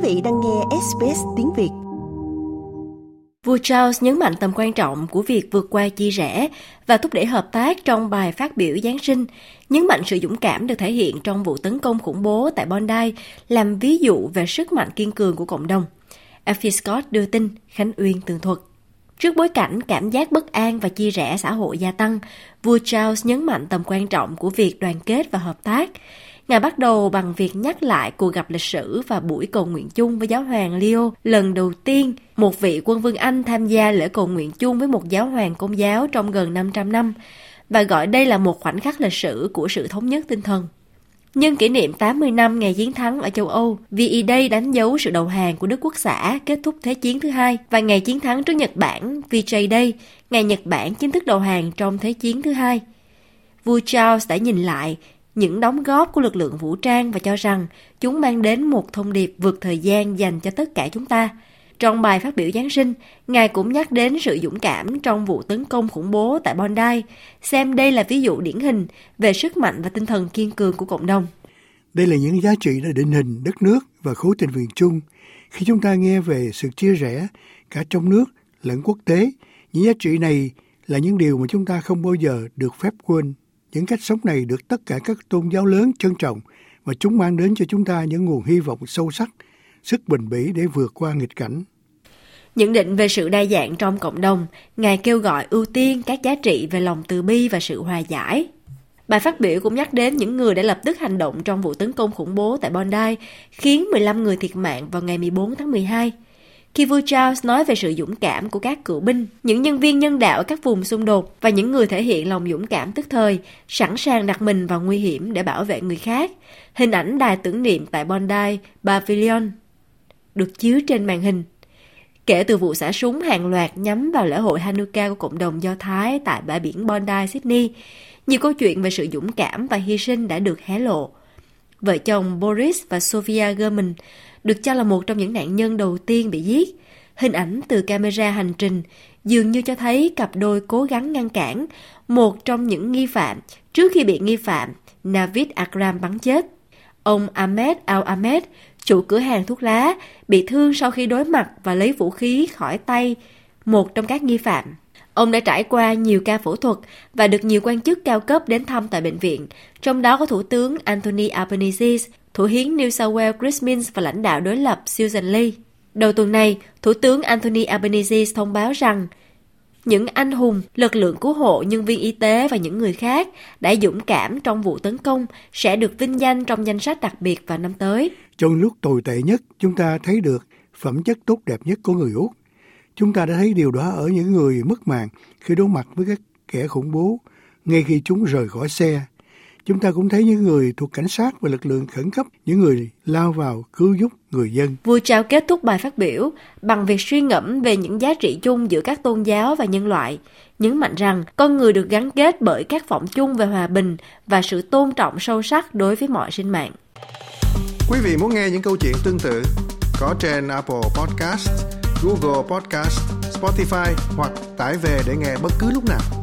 vị đang nghe SBS tiếng Việt. Vua Charles nhấn mạnh tầm quan trọng của việc vượt qua chia rẽ và thúc đẩy hợp tác trong bài phát biểu Giáng sinh, nhấn mạnh sự dũng cảm được thể hiện trong vụ tấn công khủng bố tại Bondi làm ví dụ về sức mạnh kiên cường của cộng đồng. Effie Scott đưa tin, Khánh Uyên tường thuật. Trước bối cảnh cảm giác bất an và chia rẽ xã hội gia tăng, vua Charles nhấn mạnh tầm quan trọng của việc đoàn kết và hợp tác. Ngài bắt đầu bằng việc nhắc lại cuộc gặp lịch sử và buổi cầu nguyện chung với giáo hoàng Leo, lần đầu tiên một vị quân vương Anh tham gia lễ cầu nguyện chung với một giáo hoàng Công giáo trong gần 500 năm, và gọi đây là một khoảnh khắc lịch sử của sự thống nhất tinh thần. Nhân kỷ niệm 80 năm ngày chiến thắng ở châu Âu, VE Day đánh dấu sự đầu hàng của Đức Quốc xã kết thúc Thế chiến thứ hai, và ngày chiến thắng trước Nhật Bản, VJ Day, ngày Nhật Bản chính thức đầu hàng trong Thế chiến thứ hai. Vua Charles đã nhìn lại những đóng góp của lực lượng vũ trang và cho rằng chúng mang đến một thông điệp vượt thời gian dành cho tất cả chúng ta. Trong bài phát biểu Giáng sinh, Ngài cũng nhắc đến sự dũng cảm trong vụ tấn công khủng bố tại Bondi, xem đây là ví dụ điển hình về sức mạnh và tinh thần kiên cường của cộng đồng. Đây là những giá trị đã định hình đất nước và khối tình nguyện chung. Khi chúng ta nghe về sự chia rẽ cả trong nước lẫn quốc tế, những giá trị này là những điều mà chúng ta không bao giờ được phép quên. Những cách sống này được tất cả các tôn giáo lớn trân trọng và chúng mang đến cho chúng ta những nguồn hy vọng sâu sắc, sức bền bỉ để vượt qua nghịch cảnh. Nhận định về sự đa dạng trong cộng đồng, Ngài kêu gọi ưu tiên các giá trị về lòng từ bi và sự hòa giải. Bài phát biểu cũng nhắc đến những người đã lập tức hành động trong vụ tấn công khủng bố tại Bondi, khiến 15 người thiệt mạng vào ngày 14 tháng 12. Khi vua Charles nói về sự dũng cảm của các cựu binh, những nhân viên nhân đạo ở các vùng xung đột và những người thể hiện lòng dũng cảm tức thời, sẵn sàng đặt mình vào nguy hiểm để bảo vệ người khác, hình ảnh đài tưởng niệm tại Bondi Pavilion được chiếu trên màn hình. Kể từ vụ xả súng hàng loạt nhắm vào lễ hội Hanukkah của cộng đồng Do Thái tại bãi biển Bondi, Sydney, nhiều câu chuyện về sự dũng cảm và hy sinh đã được hé lộ. Vợ chồng Boris và Sofia German được cho là một trong những nạn nhân đầu tiên bị giết. Hình ảnh từ camera hành trình dường như cho thấy cặp đôi cố gắng ngăn cản một trong những nghi phạm trước khi bị nghi phạm Navid Akram bắn chết. Ông Ahmed Al-Ahmed, chủ cửa hàng thuốc lá, bị thương sau khi đối mặt và lấy vũ khí khỏi tay một trong các nghi phạm. Ông đã trải qua nhiều ca phẫu thuật và được nhiều quan chức cao cấp đến thăm tại bệnh viện, trong đó có Thủ tướng Anthony Albanese, Thủ hiến New South Wales Chris Minns và lãnh đạo đối lập Susan Lee. Đầu tuần này, Thủ tướng Anthony Albanese thông báo rằng những anh hùng, lực lượng cứu hộ, nhân viên y tế và những người khác đã dũng cảm trong vụ tấn công sẽ được vinh danh trong danh sách đặc biệt vào năm tới. Trong lúc tồi tệ nhất, chúng ta thấy được phẩm chất tốt đẹp nhất của người Úc. Chúng ta đã thấy điều đó ở những người mất mạng khi đối mặt với các kẻ khủng bố ngay khi chúng rời khỏi xe. Chúng ta cũng thấy những người thuộc cảnh sát và lực lượng khẩn cấp, những người lao vào cứu giúp người dân. Vua Charles kết thúc bài phát biểu bằng việc suy ngẫm về những giá trị chung giữa các tôn giáo và nhân loại, nhấn mạnh rằng con người được gắn kết bởi các vọng chung về hòa bình và sự tôn trọng sâu sắc đối với mọi sinh mạng. Quý vị muốn nghe những câu chuyện tương tự có trên Apple Podcast, Google Podcast, Spotify hoặc tải về để nghe bất cứ lúc nào.